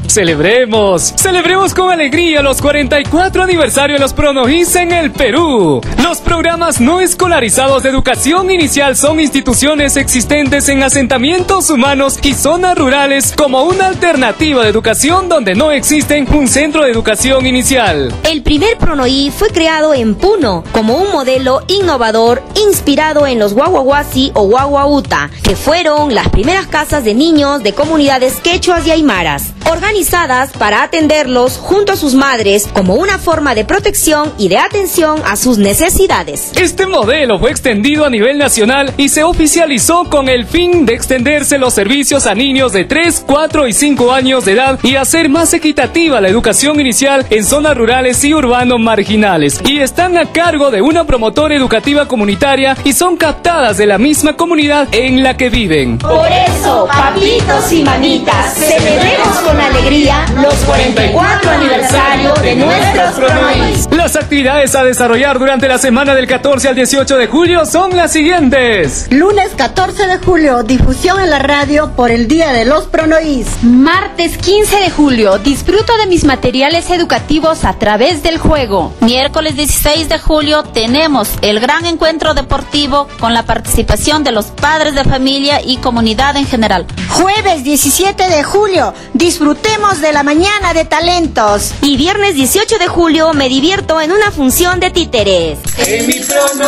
¡Celebremos! ¡Celebremos con alegría los 44 aniversario de los Pronoís en el Perú! Los programas no escolarizados de educación inicial son instituciones existentes en asentamientos humanos y zonas rurales como una alternativa de educación donde no existe un centro de educación inicial. El primer Pronoí fue creado en Puno como un modelo innovador inspirado en los Guaguaguasi o Guaguauta, que fueron las primeras casas de niños de comunidades quechuas y aymaras, organizadas para atenderlos junto a sus madres como una forma de protección y de atención a sus necesidades. Este modelo fue extendido a nivel nacional y se oficializó con el fin de extenderse los servicios a niños de 3, 4 y 5 años de edad y hacer más equitativa la educación inicial en zonas rurales y urbanos marginales. Y están a cargo de una promotora educativa comunitaria y son captadas de la misma comunidad en la que viven. Por eso, papitos y mamitas, celebremos con alegría los 44 aniversario de nuestros Pronoís. Las actividades a desarrollar durante la semana del 14 al 18 de julio son las siguientes. Lunes 14 de julio, difusión en la radio por el Día de los Pronoís. Martes 15 de julio, disfruto de mis materiales educativos a través del juego. Miércoles 16 de julio tenemos el gran encuentro deportivo con la participación de los padres de familia y comunidad en general. Jueves 17 de julio, disfrutemos de la mañana de talentos. Y viernes 18 de julio me divierto en una función de títeres. En mi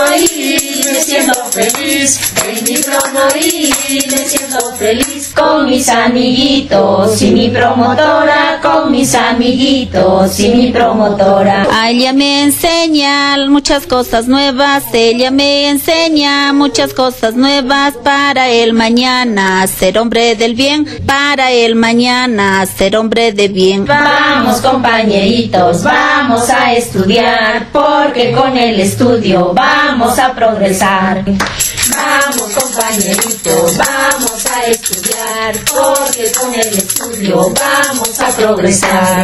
Pronoí me siento feliz, en mi Pronoí me siento feliz, con mis amiguitos y mi promotora, con mis amiguitos y mi promotora. Ella me enseña muchas cosas nuevas, ella me enseña muchas cosas nuevas para el mañana, ser hombre del bien, para el mañana, ser hombre de bien. Vamos compañeritos, vamos a estudiar, porque con el estudio vamos a progresar. Vamos compañeritos, vamos a estudiar, porque con el estudio vamos a progresar.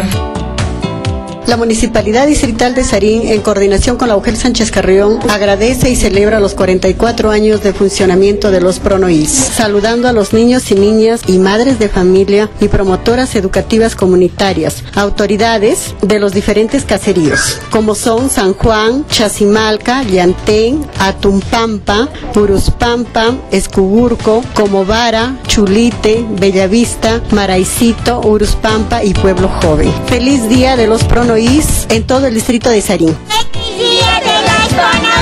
La Municipalidad Distrital de Sarín, en coordinación con la UGEL Sánchez Carrión, agradece y celebra los 44 años de funcionamiento de los Pronoís, saludando a los niños y niñas y madres de familia y promotoras educativas comunitarias, autoridades de los diferentes caseríos, como son San Juan, Chazimalca, Llantén, Atumpampa, Puruspampa, Escugurco, Comobara, Chulite, Bellavista, Maraicito, Uruspampa y Pueblo Joven. Feliz Día de los Pronoís en todo el distrito de Sarín. ¡Feliz Día de los Pronoís!